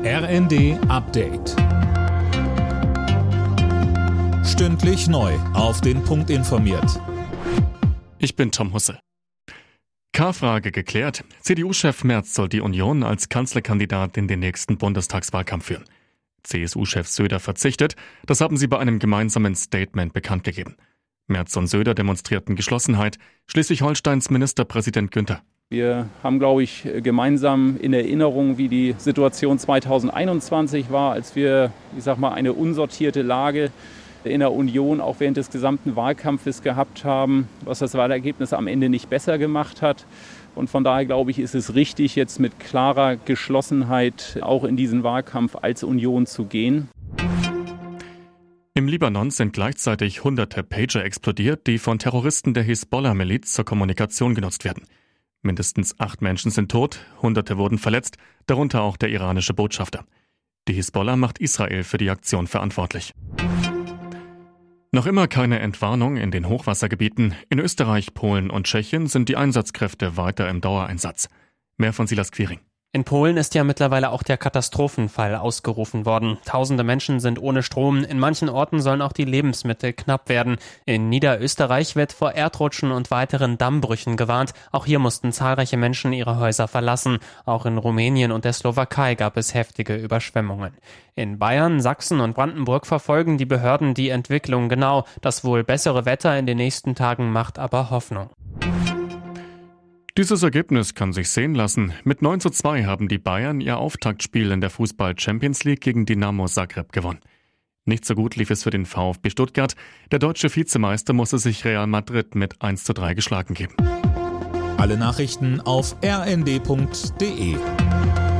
RND Update. Stündlich neu auf den Punkt informiert. Ich bin Tom Husse. K-Frage geklärt. CDU-Chef Merz soll die Union als Kanzlerkandidat in den nächsten Bundestagswahlkampf führen. CSU-Chef Söder verzichtet. Das haben sie bei einem gemeinsamen Statement bekannt gegeben. Merz und Söder demonstrierten Geschlossenheit. Schleswig-Holsteins Ministerpräsident Günther. Wir haben, glaube ich, gemeinsam in Erinnerung, wie die Situation 2021 war, als wir, eine unsortierte Lage in der Union auch während des gesamten Wahlkampfes gehabt haben, was das Wahlergebnis am Ende nicht besser gemacht hat. Und von daher, glaube ich, ist es richtig, jetzt mit klarer Geschlossenheit auch in diesen Wahlkampf als Union zu gehen. Im Libanon sind gleichzeitig hunderte Pager explodiert, die von Terroristen der Hisbollah-Miliz zur Kommunikation genutzt werden. Mindestens 8 Menschen sind tot, Hunderte wurden verletzt, darunter auch der iranische Botschafter. Die Hisbollah macht Israel für die Aktion verantwortlich. Noch immer keine Entwarnung in den Hochwassergebieten. In Österreich, Polen und Tschechien sind die Einsatzkräfte weiter im Dauereinsatz. Mehr von Silas Quiring. In Polen ist ja mittlerweile auch der Katastrophenfall ausgerufen worden. Tausende Menschen sind ohne Strom. In manchen Orten sollen auch die Lebensmittel knapp werden. In Niederösterreich wird vor Erdrutschen und weiteren Dammbrüchen gewarnt. Auch hier mussten zahlreiche Menschen ihre Häuser verlassen. Auch in Rumänien und der Slowakei gab es heftige Überschwemmungen. In Bayern, Sachsen und Brandenburg verfolgen die Behörden die Entwicklung genau. Das wohl bessere Wetter in den nächsten Tagen macht aber Hoffnung. Dieses Ergebnis kann sich sehen lassen. Mit 9:2 haben die Bayern ihr Auftaktspiel in der Fußball-Champions League gegen Dynamo Zagreb gewonnen. Nicht so gut lief es für den VfB Stuttgart. Der deutsche Vizemeister musste sich Real Madrid mit 1:3 geschlagen geben. Alle Nachrichten auf rnd.de.